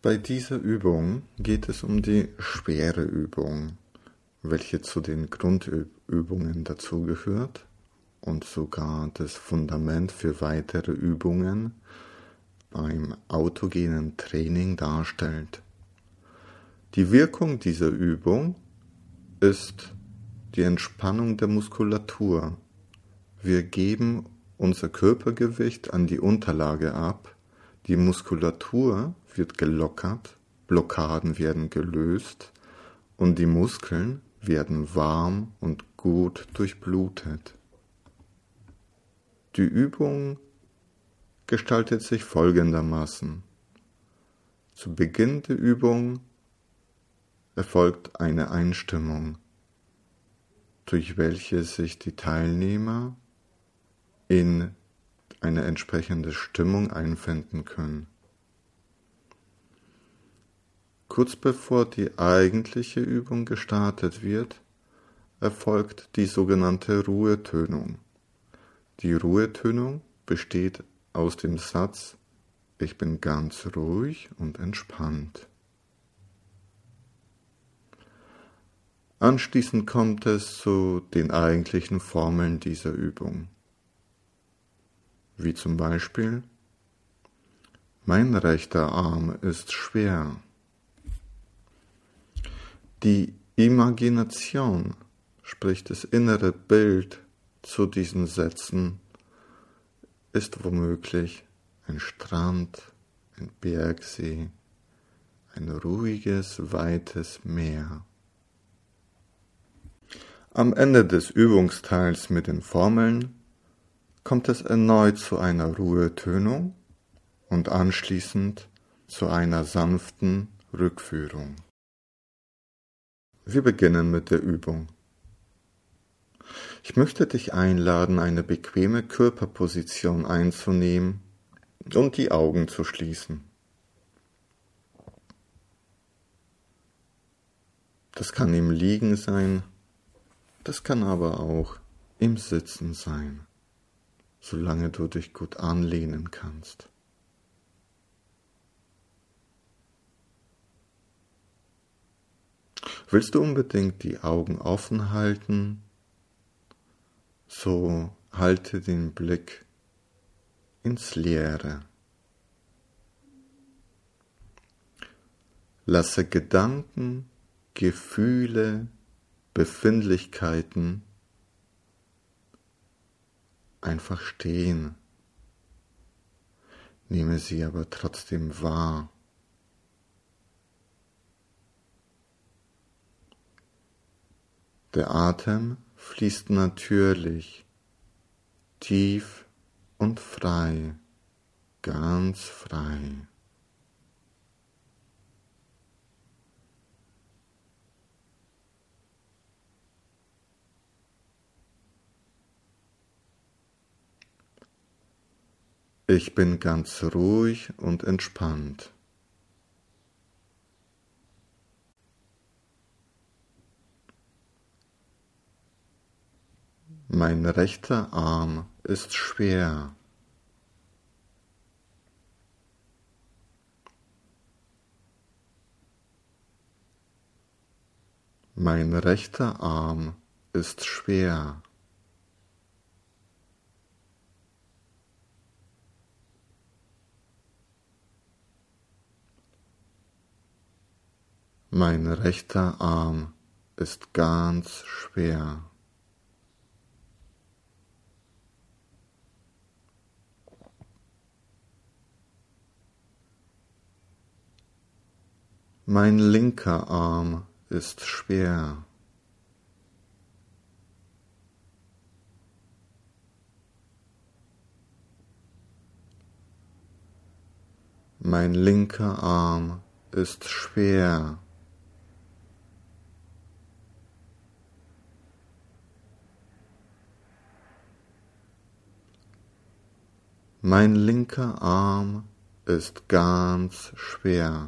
Bei dieser Übung geht es um die schwere Übung, welche zu den Grundübungen dazugehört und sogar das Fundament für weitere Übungen beim autogenen Training darstellt. Die Wirkung dieser Übung ist die Entspannung der Muskulatur. Wir geben unser Körpergewicht an die Unterlage ab, die Muskulatur wird gelockert, Blockaden werden gelöst und die Muskeln werden warm und gut durchblutet. Die Übung gestaltet sich folgendermaßen. Zu Beginn der Übung erfolgt eine Einstimmung, durch welche sich die Teilnehmer in eine entsprechende Stimmung einfinden können. Kurz bevor die eigentliche Übung gestartet wird, erfolgt die sogenannte Ruhetönung. Die Ruhetönung besteht aus dem Satz: Ich bin ganz ruhig und entspannt. Anschließend kommt es zu den eigentlichen Formeln dieser Übung, wie zum Beispiel: Mein rechter Arm ist schwer. Die Imagination, sprich das innere Bild zu diesen Sätzen, ist womöglich ein Strand, ein Bergsee, ein ruhiges, weites Meer. Am Ende des Übungsteils mit den Formeln kommt es erneut zu einer Ruhetönung und anschließend zu einer sanften Rückführung. Wir beginnen mit der Übung. Ich möchte dich einladen, eine bequeme Körperposition einzunehmen und die Augen zu schließen. Das kann im Liegen sein, das kann aber auch im Sitzen sein, solange du dich gut anlehnen kannst. Willst du unbedingt die Augen offen halten, so halte den Blick ins Leere. Lasse Gedanken, Gefühle, Befindlichkeiten einfach stehen. Nehme sie aber trotzdem wahr. Der Atem fließt natürlich, tief und frei, ganz frei. Ich bin ganz ruhig und entspannt. Mein rechter Arm ist schwer. Mein rechter Arm ist schwer. Mein rechter Arm ist ganz schwer. Mein linker Arm ist schwer. Mein linker Arm ist schwer. Mein linker Arm ist ganz schwer.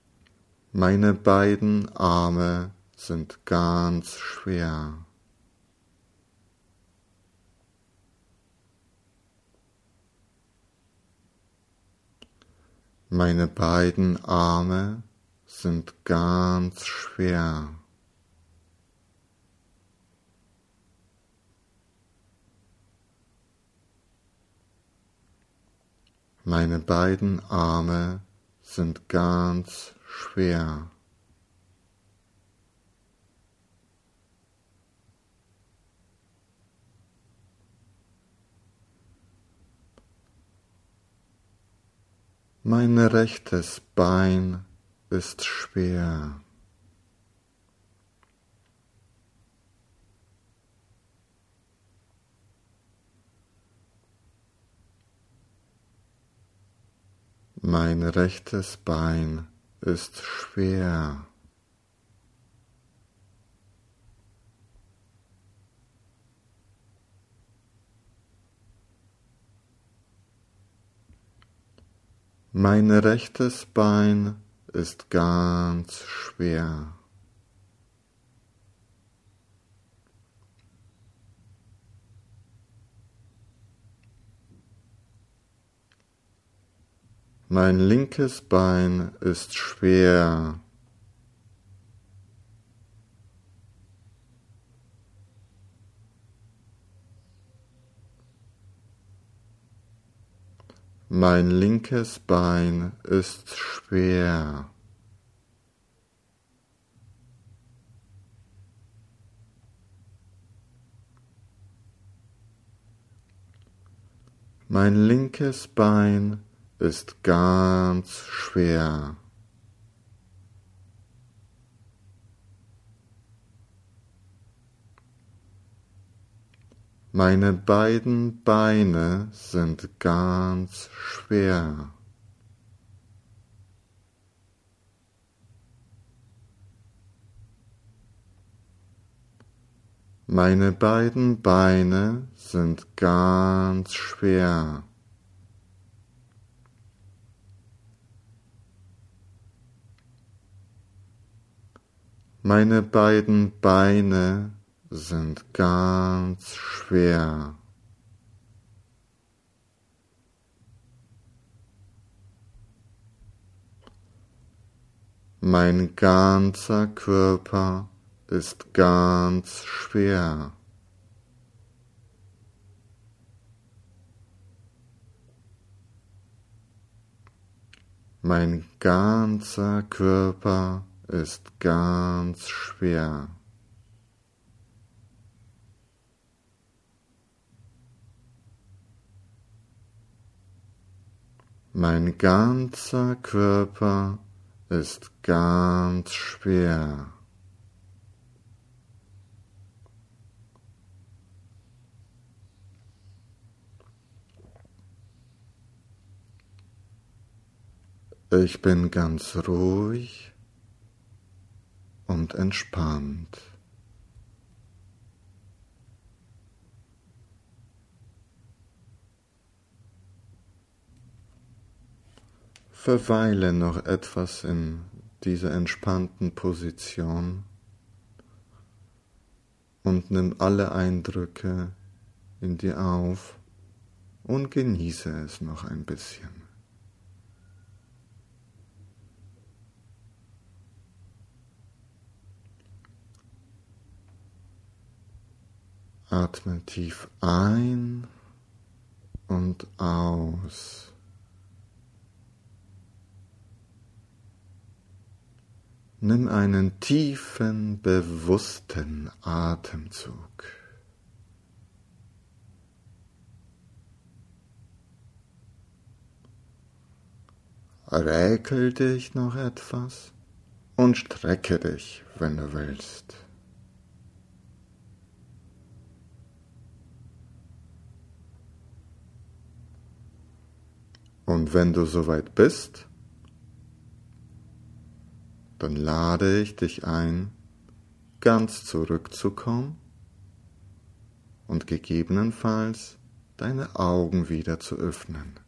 Meine beiden Arme sind ganz schwer. Meine beiden Arme sind ganz schwer. Meine beiden Arme sind ganz schwer. Mein rechtes Bein ist schwer. Mein rechtes Bein ist schwer. Mein rechtes Bein ist ganz schwer. Mein linkes Bein ist schwer. Mein linkes Bein ist schwer. Mein linkes Bein ist ganz schwer. Meine beiden Beine sind ganz schwer. Meine beiden Beine sind ganz schwer. Meine beiden Beine sind ganz schwer. Mein ganzer Körper ist ganz schwer. Mein ganzer Körper ist ganz schwer. Mein ganzer Körper ist ganz schwer. Ich bin ganz ruhig und entspannt. Verweile noch etwas in dieser entspannten Position und nimm alle Eindrücke in dir auf und genieße es noch ein bisschen. Atme tief ein und aus. Nimm einen tiefen, bewussten Atemzug. Räkel dich noch etwas und strecke dich, wenn du willst. Und wenn du soweit bist, dann lade ich dich ein, ganz zurückzukommen und gegebenenfalls deine Augen wieder zu öffnen.